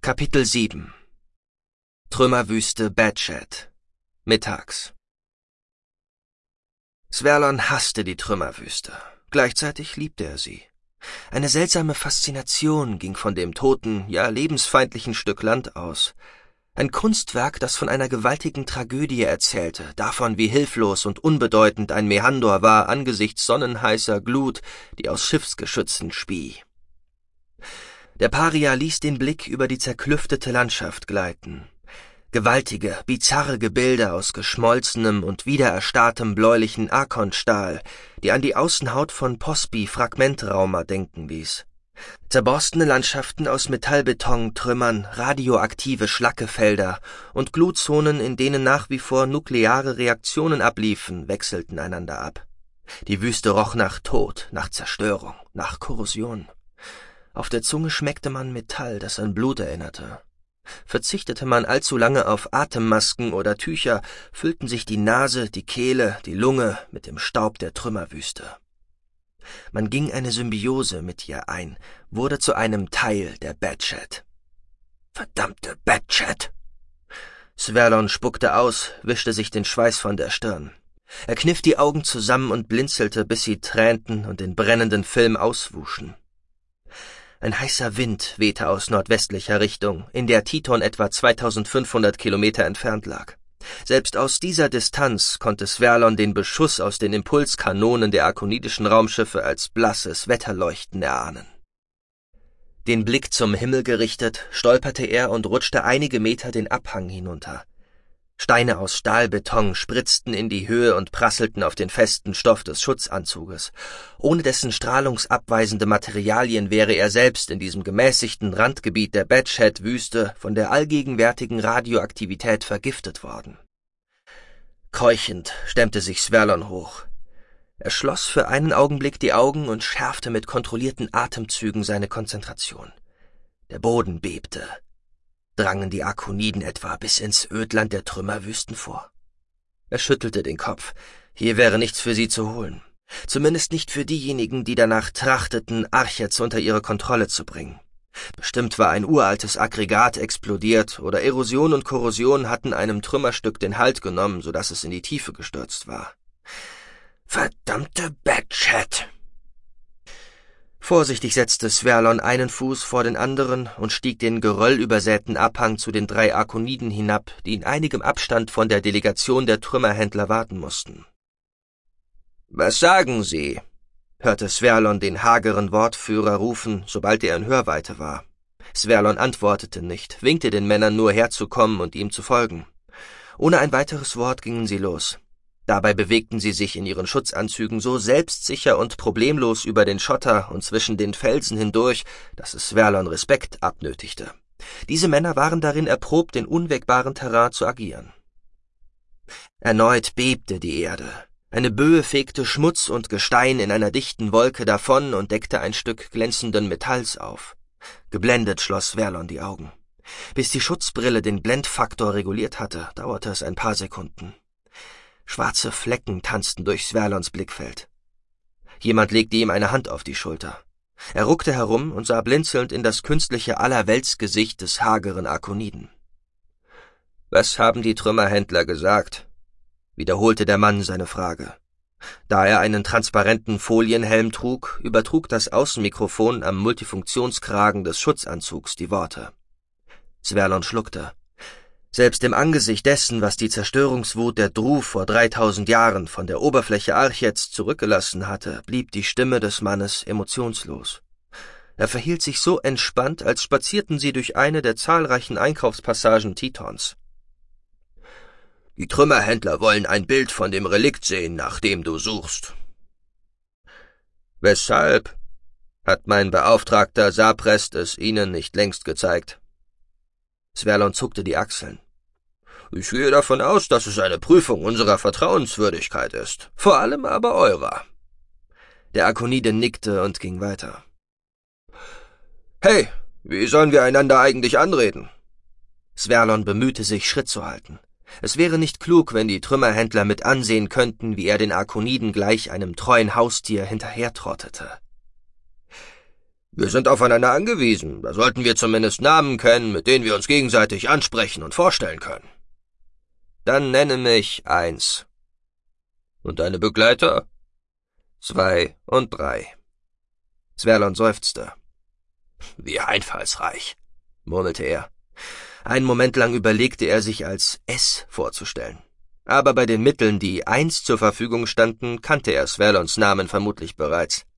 Kapitel 7 Trümmerwüste Badshed. Mittags. Sverlon hasste die Trümmerwüste. Gleichzeitig liebte er sie. Eine seltsame Faszination ging von dem toten, ja lebensfeindlichen Stück Land aus. Ein Kunstwerk, das von einer gewaltigen Tragödie erzählte, davon, wie hilflos und unbedeutend ein Mehandor war angesichts sonnenheißer Glut, die aus Schiffsgeschützen spie. Der Paria ließ den Blick über die zerklüftete Landschaft gleiten. Gewaltige, bizarre Gebilde aus geschmolzenem und wiedererstarrtem bläulichen Arkonstahl, die an die Außenhaut von Posby-Fragmentrauma denken ließ. Zerborstene Landschaften aus Metallbeton, Trümmern, radioaktive Schlackefelder und Glutzonen, in denen nach wie vor nukleare Reaktionen abliefen, wechselten einander ab. Die Wüste roch nach Tod, nach Zerstörung, nach Korrosion. Auf der Zunge schmeckte man Metall, das an Blut erinnerte. Verzichtete man allzu lange auf Atemmasken oder Tücher, füllten sich die Nase, die Kehle, die Lunge mit dem Staub der Trümmerwüste. Man ging eine Symbiose mit ihr ein, wurde zu einem Teil der Badshed. Verdammte Badshed! Sverlon spuckte aus, wischte sich den Schweiß von der Stirn. Er kniff die Augen zusammen und blinzelte, bis sie tränten und den brennenden Film auswuschen. Ein heißer Wind wehte aus nordwestlicher Richtung, in der Titon etwa 2500 Kilometer entfernt lag. Selbst aus dieser Distanz konnte Sverlon den Beschuss aus den Impulskanonen der arkonidischen Raumschiffe als blasses Wetterleuchten erahnen. Den Blick zum Himmel gerichtet, stolperte er und rutschte einige Meter den Abhang hinunter. Steine aus Stahlbeton spritzten in die Höhe und prasselten auf den festen Stoff des Schutzanzuges. Ohne dessen strahlungsabweisende Materialien wäre er selbst in diesem gemäßigten Randgebiet der Badshed-Wüste von der allgegenwärtigen Radioaktivität vergiftet worden. Keuchend stemmte sich Sverlon hoch. Er schloss für einen Augenblick die Augen und schärfte mit kontrollierten Atemzügen seine Konzentration. Der Boden bebte. Drangen die Arkoniden etwa bis ins Ödland der Trümmerwüsten vor? Er schüttelte den Kopf. Hier wäre nichts für sie zu holen. Zumindest nicht für diejenigen, die danach trachteten, Archets unter ihre Kontrolle zu bringen. Bestimmt war ein uraltes Aggregat explodiert oder Erosion und Korrosion hatten einem Trümmerstück den Halt genommen, sodass es in die Tiefe gestürzt war. Verdammte Badshed! Vorsichtig setzte Sverlon einen Fuß vor den anderen und stieg den geröllübersäten Abhang zu den 3 Arkoniden hinab, die in einigem Abstand von der Delegation der Trümmerhändler warten mussten. »Was sagen Sie?« hörte Sverlon den hageren Wortführer rufen, sobald er in Hörweite war. Sverlon antwortete nicht, winkte den Männern nur herzukommen und ihm zu folgen. Ohne ein weiteres Wort gingen sie los. Dabei bewegten sie sich in ihren Schutzanzügen so selbstsicher und problemlos über den Schotter und zwischen den Felsen hindurch, dass es Sverlon Respekt abnötigte. Diese Männer waren darin erprobt, in unwägbaren Terrain zu agieren. Erneut bebte die Erde. Eine Böe fegte Schmutz und Gestein in einer dichten Wolke davon und deckte ein Stück glänzenden Metalls auf. Geblendet schloss Sverlon die Augen. Bis die Schutzbrille den Blendfaktor reguliert hatte, dauerte es ein paar Sekunden. Schwarze Flecken tanzten durch Sverlons Blickfeld. Jemand legte ihm eine Hand auf die Schulter. Er ruckte herum und sah blinzelnd in das künstliche Allerweltsgesicht des hageren Arkoniden. »Was haben die Trümmerhändler gesagt?« wiederholte der Mann seine Frage. Da er einen transparenten Folienhelm trug, übertrug das Außenmikrofon am Multifunktionskragen des Schutzanzugs die Worte. Sverlon schluckte. Selbst im Angesicht dessen, was die Zerstörungswut der Druh vor 3000 Jahren von der Oberfläche Archets zurückgelassen hatte, blieb die Stimme des Mannes emotionslos. Er verhielt sich so entspannt, als spazierten sie durch eine der zahlreichen Einkaufspassagen Titons. »Die Trümmerhändler wollen ein Bild von dem Relikt sehen, nach dem du suchst.« »Weshalb? Hat mein Beauftragter Saprest es Ihnen nicht längst gezeigt?« Sverlon zuckte die Achseln. »Ich gehe davon aus, dass es eine Prüfung unserer Vertrauenswürdigkeit ist, vor allem aber eurer.« Der Arkonide nickte und ging weiter. »Hey, wie sollen wir einander eigentlich anreden?« Sverlon bemühte sich, Schritt zu halten. Es wäre nicht klug, wenn die Trümmerhändler mit ansehen könnten, wie er den Arkoniden gleich einem treuen Haustier hinterhertrottete. Wir sind aufeinander angewiesen, da sollten wir zumindest Namen kennen, mit denen wir uns gegenseitig ansprechen und vorstellen können. Dann nenne mich 1. Und deine Begleiter? 2 und 3. Sverlon seufzte. Wie einfallsreich, murmelte er. Einen Moment lang überlegte er, sich als S vorzustellen. Aber bei den Mitteln, die 1 zur Verfügung standen, kannte er Sverlons Namen vermutlich bereits.